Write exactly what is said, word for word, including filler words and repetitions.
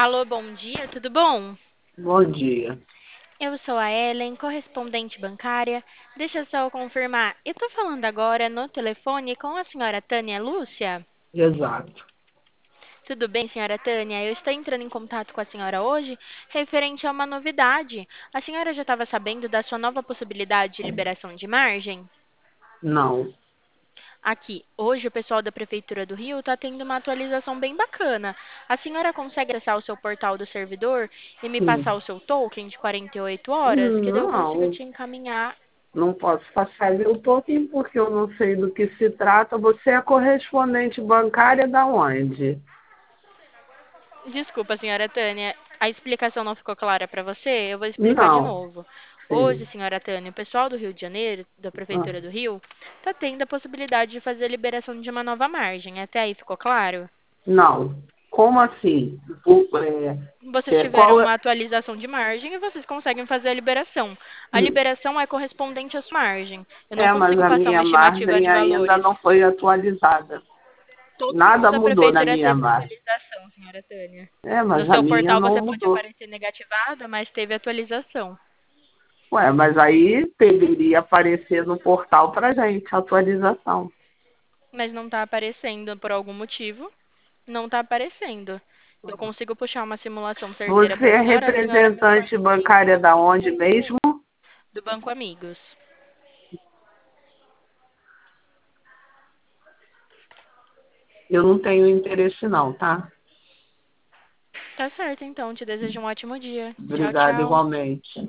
Alô, bom dia, tudo bom? Bom dia. Eu sou a Ellen, correspondente bancária. Deixa eu só confirmar. Eu tô falando agora no telefone com a senhora Tânia Lúcia? Exato. Tudo bem, senhora Tânia? Eu estou entrando em contato com a senhora hoje referente a uma novidade. A senhora já estava sabendo da sua nova possibilidade de liberação de margem? Não. Aqui, hoje o pessoal da Prefeitura do Rio está tendo uma atualização bem bacana. A senhora consegue acessar o seu portal do servidor e me passar Hum. o seu token de quarenta e oito horas? Que daí eu consigo Não, te encaminhar. não posso passar meu token porque eu não sei do que se trata. Você é correspondente bancária da onde? Desculpa, senhora Tânia, a explicação não ficou clara para você? Eu vou explicar de Não. novo. Hoje, Sim. senhora Tânia, o pessoal do Rio de Janeiro, da Ah, Prefeitura do Rio, está tendo a possibilidade de fazer a liberação de uma nova margem. Até aí ficou claro? não. Como assim? O- Vocês é, é, tiveram qual é? uma atualização de margem e vocês conseguem fazer a liberação. A Hum. liberação é correspondente à sua margem. Eu não É, mas consigo a passar uma minha estimativa margem de ainda valores. não foi atualizada. Todo mundo Nada da mudou na prefeitura minha teve margem. atualização, senhora Tânia. É, No mas a seu minha portal não você pode mudou. aparecer negativada, mas teve atualização. Ué, mas aí deveria aparecer no portal pra gente, atualização. Mas não está aparecendo por algum motivo. Não está aparecendo. Eu consigo puxar uma simulação certeira Você para a é senhora, a senhora me fala representante bancária da onde mesmo? do Banco Amigos. Eu não tenho interesse não, tá? Tá certo, então. Te desejo um ótimo dia. Tchau, Obrigada tchau. igualmente.